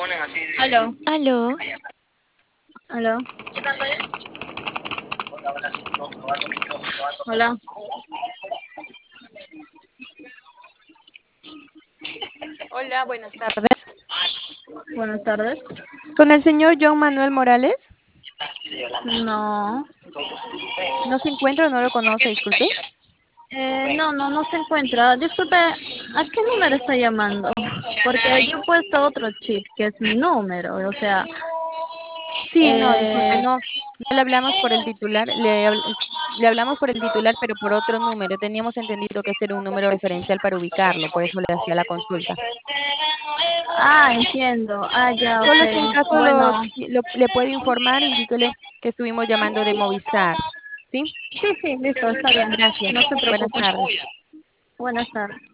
Aló, Aló, aló. Hola, hola, buenas tardes. buenas tardes. Con el señor John Manuel Morales, No, ¿no se encuentra o no lo conoce? Disculpe. no se encuentra. Disculpe, ¿a qué número está llamando? Porque yo he puesto otro chip, que es mi número. O sea, Sí, no, disculpe, eh, no le hablamos por el titular, le hablamos por el titular, pero por otro número. Teníamos entendido que ese era un número referencial para ubicarlo, por eso le hacía la consulta. entiendo. Ya, Solo si en ok. caso Bueno, le puedo informar, indíquele que estuvimos llamando de Movistar. ¿Sí? sí, listo, está bien. Gracias. No se Buenas preocupe. tardes. Buenas tardes.